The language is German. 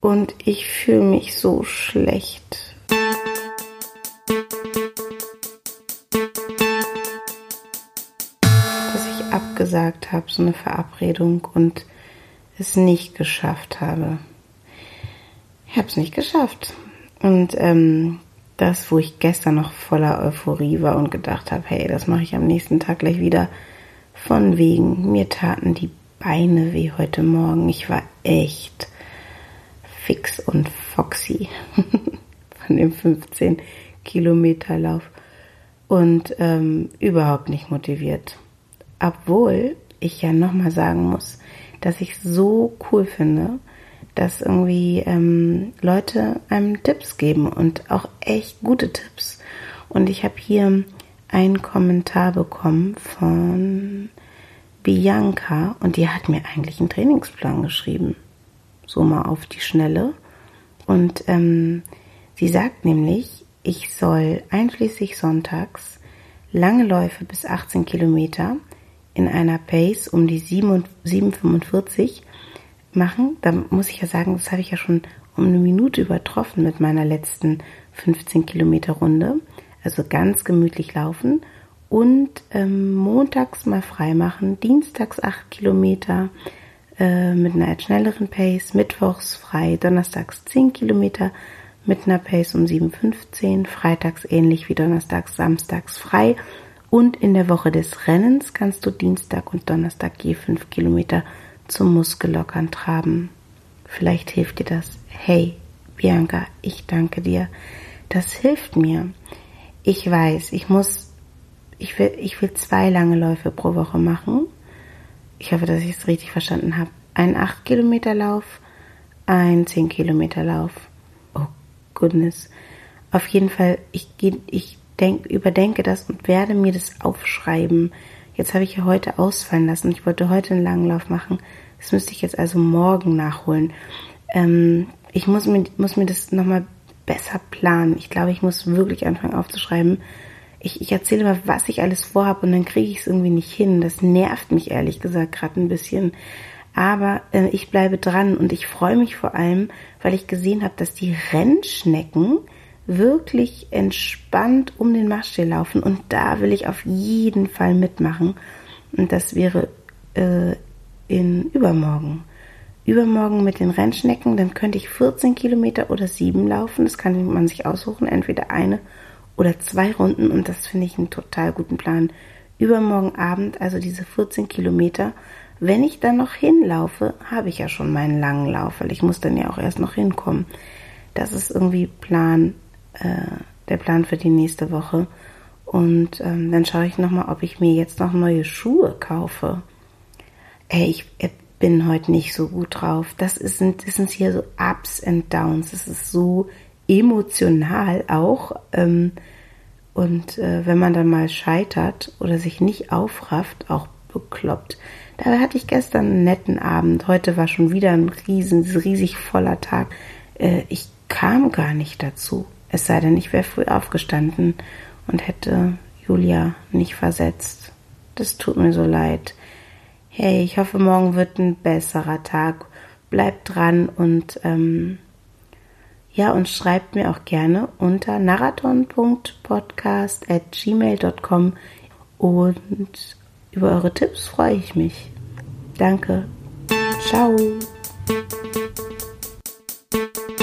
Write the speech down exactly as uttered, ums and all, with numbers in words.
Und ich fühle mich so schlecht. Dass ich abgesagt habe, so eine Verabredung, und es nicht geschafft habe. Ich habe es nicht geschafft. Und ähm, das, wo ich gestern noch voller Euphorie war und gedacht habe, hey, das mache ich am nächsten Tag gleich wieder. Von wegen, mir taten die Beine weh heute Morgen. Ich war echt fix und foxy von dem fünfzehn Kilometer Lauf und ähm, überhaupt nicht motiviert. Obwohl ich ja nochmal sagen muss, dass ich so cool finde, dass irgendwie ähm, Leute einem Tipps geben und auch echt gute Tipps. Und ich habe hier einen Kommentar bekommen von Bianca und die hat mir eigentlich einen Trainingsplan geschrieben. So mal auf die Schnelle. Und ähm, sie sagt nämlich, ich soll einschließlich sonntags lange Läufe bis achtzehn Kilometer in einer Pace um die sieben Komma fünfundvierzig machen. Da muss ich ja sagen, das habe ich ja schon um eine Minute übertroffen mit meiner letzten fünfzehn Kilometer Runde. Also ganz gemütlich laufen und ähm, montags mal frei machen, dienstags acht Kilometer äh, mit einer etwas schnelleren Pace, mittwochs frei, donnerstags zehn Kilometer mit einer Pace um sieben Komma fünfzehn, freitags ähnlich wie donnerstags, samstags frei und in der Woche des Rennens kannst du Dienstag und Donnerstag je fünf Kilometer zum Muskellockern traben. Vielleicht hilft dir das. Hey, Bianca, ich danke dir. Das hilft mir. Ich weiß, ich muss, ich will, ich will zwei lange Läufe pro Woche machen. Ich hoffe, dass ich es richtig verstanden habe. Ein acht Kilometer Lauf, ein zehn Kilometer Lauf. Oh, goodness. Auf jeden Fall, ich, ich denk, überdenke das und werde mir das aufschreiben. Jetzt habe ich ja heute ausfallen lassen. Ich wollte heute einen langen Lauf machen. Das müsste ich jetzt also morgen nachholen. Ähm, ich muss mir, muss mir das nochmal besser planen. Ich glaube, ich muss wirklich anfangen aufzuschreiben. Ich, ich erzähle mal, was ich alles vorhabe und dann kriege ich es irgendwie nicht hin. Das nervt mich ehrlich gesagt gerade ein bisschen. Aber äh, ich bleibe dran und ich freue mich vor allem, weil ich gesehen habe, dass die Rennschnecken wirklich entspannt um den Marschsee laufen und da will ich auf jeden Fall mitmachen. Und das wäre äh, in übermorgen. Übermorgen mit den Rennschnecken, dann könnte ich vierzehn Kilometer oder sieben laufen. Das kann man sich aussuchen, entweder eine oder zwei Runden und das finde ich einen total guten Plan. Übermorgen Abend, also diese vierzehn Kilometer, wenn ich dann noch hinlaufe, habe ich ja schon meinen langen Lauf, weil ich muss dann ja auch erst noch hinkommen. Das ist irgendwie Plan, äh, der Plan für die nächste Woche. Und ähm, dann schaue ich nochmal, ob ich mir jetzt noch neue Schuhe kaufe. Ey, ich bin heute nicht so gut drauf. Das, ist, das sind hier so Ups and Downs. Das ist so emotional auch. Ähm, und äh, wenn man dann mal scheitert oder sich nicht aufrafft, auch bekloppt. Dabei hatte ich gestern einen netten Abend. Heute war schon wieder ein riesen, riesig voller Tag. Äh, ich kam gar nicht dazu. Es sei denn, ich wäre früh aufgestanden und hätte Julia nicht versetzt. Das tut mir so leid. Hey, ich hoffe, morgen wird ein besserer Tag. Bleibt dran und ähm, ja, und schreibt mir auch gerne unter narathon punkt podcast at gmail punkt com und über eure Tipps freue ich mich. Danke. Ciao.